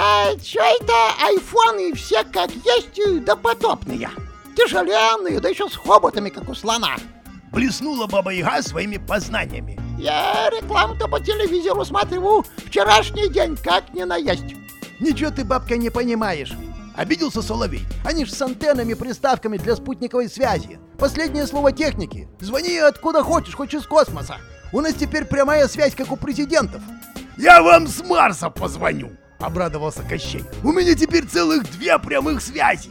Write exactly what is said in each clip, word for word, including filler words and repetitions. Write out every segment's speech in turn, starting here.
А что это айфоны все как есть допотопные? Тяжеленные, да еще с хоботами, как у слона. Блеснула Баба-Яга своими познаниями. Я рекламу-то по телевизору смотрю вчерашний день, как не наесть. Ничего ты, бабка, не понимаешь. Обиделся Соловей. Они ж с антеннами, приставками для спутниковой связи. Последнее слово техники. Звони откуда хочешь, хоть из космоса. У нас теперь прямая связь, как у президентов. Я вам с Марса позвоню, обрадовался Кощей. У меня теперь целых две прямых связи.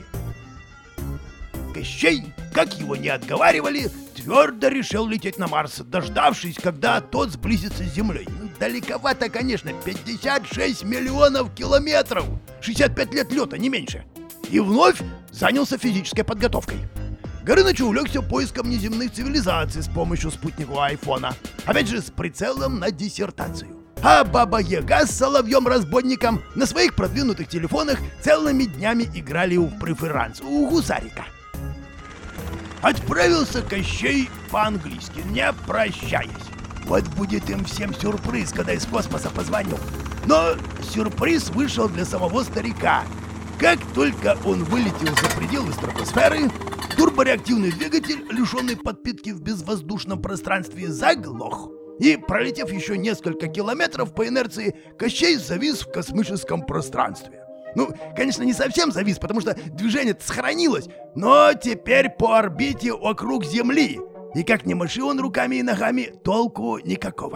Кощей, как его не отговаривали, твердо решил лететь на Марс, дождавшись, когда тот сблизится с Землей. Ну, далековато, конечно, пятьдесят шесть миллионов километров, шестьдесят пять лет лета, не меньше. И вновь занялся физической подготовкой. Горыныч увлекся поиском неземных цивилизаций с помощью спутникового айфона, опять же с прицелом на диссертацию. А Баба-Яга с Соловьем-разбойником на своих продвинутых телефонах целыми днями играли в преферанс у гусарика. Отправился Кощей по-английски, не прощаясь. Вот будет им всем сюрприз, когда из космоса позвоню. Но сюрприз вышел для самого старика. Как только он вылетел за пределы стратосферы, турбореактивный двигатель, лишенный подпитки в безвоздушном пространстве, заглох. И, пролетев еще несколько километров по инерции, Кощей завис в космическом пространстве. Ну, конечно, не совсем завис, потому что движение сохранилось, но теперь по орбите вокруг Земли. И как ни маши он руками и ногами, толку никакого.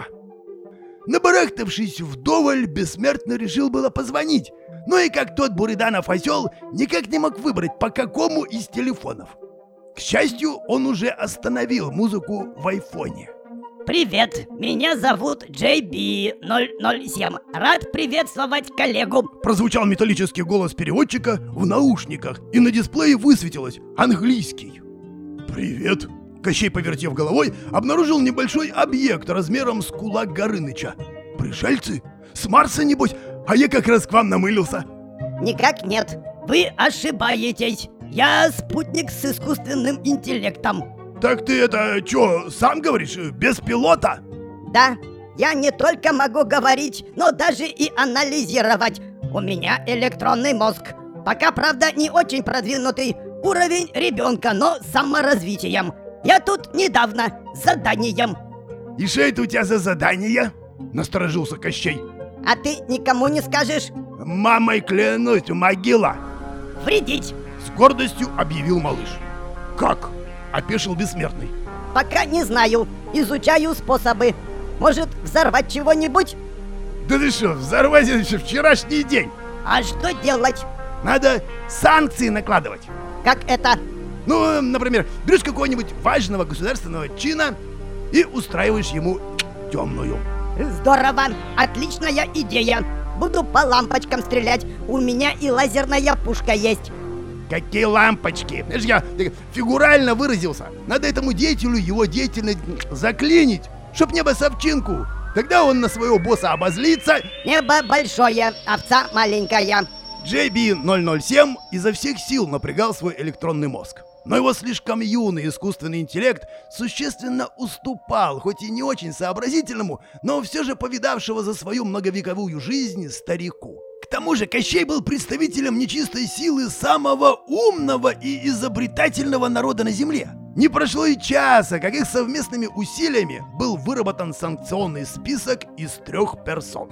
Набарахтавшись вдоволь, бессмертно решил было позвонить. Но и как тот Буриданов осел, никак не мог выбрать, по какому из телефонов. К счастью, он уже остановил музыку в айфоне. Привет, меня зовут Джей Би ноль ноль семь. Рад приветствовать коллегу. Прозвучал металлический голос переводчика в наушниках, и на дисплее высветилось английский. Привет. Кощей, повертев головой, обнаружил небольшой объект размером с кулак Горыныча. Пришельцы? С Марса, небось? А я как раз к вам намылился. Никак нет. Вы ошибаетесь. Я спутник с искусственным интеллектом. Так ты это, чё, сам говоришь, без пилота? Да, я не только могу говорить, но даже и анализировать. У меня электронный мозг. Пока, правда, не очень продвинутый. Уровень ребенка, но с саморазвитием. Я тут недавно, с заданием. И что это у тебя за задание? Насторожился Кощей. А ты никому не скажешь? Мамой клянусь, могила. Вредить. С гордостью объявил малыш. Как? Опешил бессмертный. Пока не знаю, изучаю способы. Может, взорвать чего-нибудь? Да ты что, взорвать еще вчерашний день. А что делать? Надо санкции накладывать. Как это? Ну, например, берешь какого-нибудь важного государственного чина и устраиваешь ему темную. Здорово, отличная идея. Буду по лампочкам стрелять. У меня и лазерная пушка есть. Какие лампочки? Знаешь, я фигурально выразился. Надо этому деятелю его деятельность заклинить, чтоб небо совчинку. Тогда он на своего босса обозлится. Небо большое, овца маленькая. Джей Би ноль ноль семь изо всех сил напрягал свой электронный мозг. Но его слишком юный искусственный интеллект существенно уступал, хоть и не очень сообразительному, но все же повидавшего за свою многовековую жизнь старику. К тому же Кощей был представителем нечистой силы самого умного и изобретательного народа на Земле. Не прошло и часа, как их совместными усилиями был выработан санкционный список из трех персон.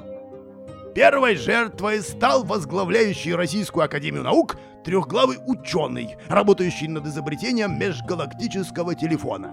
Первой жертвой стал возглавляющий Российскую Академию Наук трехглавый ученый, работающий над изобретением межгалактического телефона.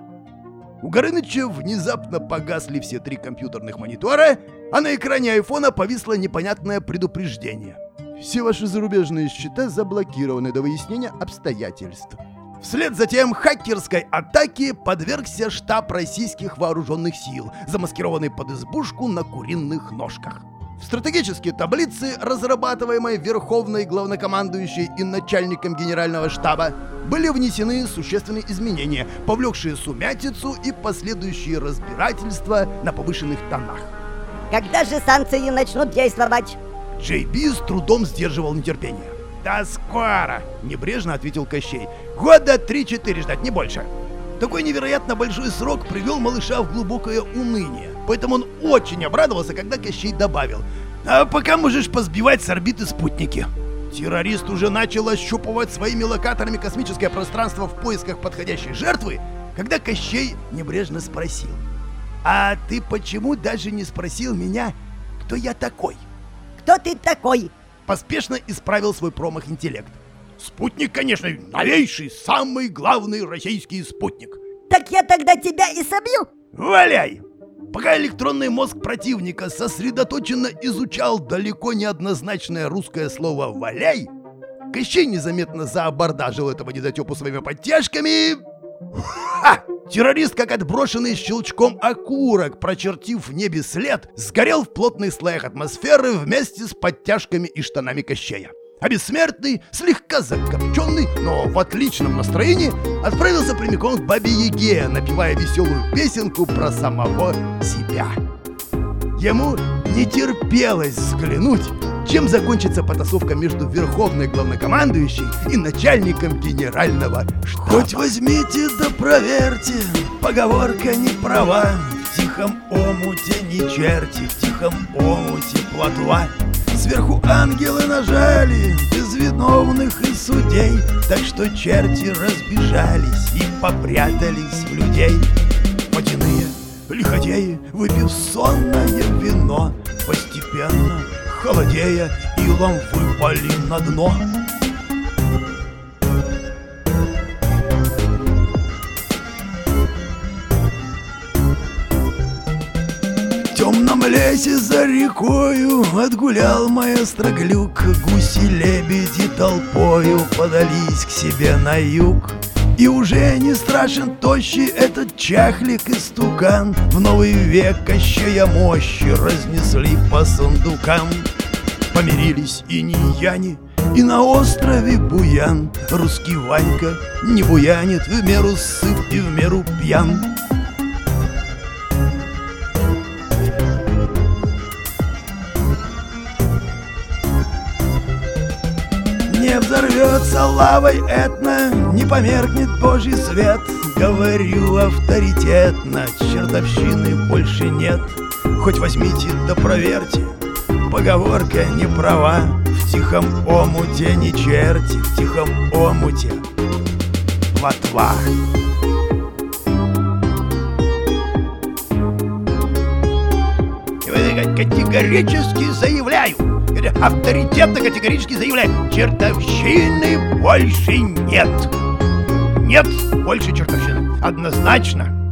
У Горыныча внезапно погасли все три компьютерных монитора, а на экране айфона повисло непонятное предупреждение. Все ваши зарубежные счета заблокированы до выяснения обстоятельств. Вслед за тем хакерской атаке подвергся штаб российских вооруженных сил, замаскированный под избушку на куриных ножках. В стратегические таблицы, разрабатываемые Верховной главнокомандующей и начальником генерального штаба, были внесены существенные изменения, повлекшие сумятицу и последующие разбирательства на повышенных тонах. Когда же санкции начнут действовать? Джей Би с трудом сдерживал нетерпение. «Да скоро!» — небрежно ответил Кощей. «Года три-четыре ждать, не больше». Такой невероятно большой срок привел малыша в глубокое уныние. Поэтому он очень обрадовался, когда Кощей добавил: А пока можешь позбивать с орбиты спутники. Террорист уже начал ощупывать своими локаторами космическое пространство в поисках подходящей жертвы, когда Кощей небрежно спросил: «А ты почему даже не спросил меня, кто я такой?» Кто ты такой? Поспешно исправил свой промах интеллект. Спутник, конечно, новейший, самый главный российский спутник. Так я тогда тебя и собью? Валяй! Пока электронный мозг противника сосредоточенно изучал далеко неоднозначное русское слово «валяй», Кощей незаметно заабордажил этого недотепу своими подтяжками. Ха! Террорист, как отброшенный щелчком окурок, прочертив в небе след, сгорел в плотных слоях атмосферы вместе с подтяжками и штанами Кощея. А бессмертный, слегка закопченный, но в отличном настроении, отправился прямиком к Бабе-Яге, напевая веселую песенку про самого себя. Ему не терпелось взглянуть, чем закончится потасовка между верховной главнокомандующей и начальником генерального штаба. Хоть возьмите да проверьте, поговорка не права. В тихом омуте не черти, в тихом омуте плотва. Сверху ангелы нажали, без виновных и судей, так что черти разбежались и попрятались в людей. Водяные лиходеи, выпив сонное вино, постепенно холодея, илом выпали на дно. В темном лесе за рекою отгулял маэстро Глюк. Гуси-лебеди толпою подались к себе на юг. И уже не страшен тощий этот чахлик и стукан. В новый век Кощея мощи разнесли по сундукам. Помирились и инь-яни, и на острове Буян. Русский Ванька не буянит, в меру сыт и в меру пьян. Не взорвется лавой Этна, не померкнет Божий свет. Говорю авторитетно, чертовщины больше нет. Хоть возьмите да проверьте, поговорка не права. В тихом омуте не черти, в тихом омуте плотва. Категорически заявляю, авторитетно категорически заявляю, чертовщины больше нет. Нет больше чертовщины. Однозначно.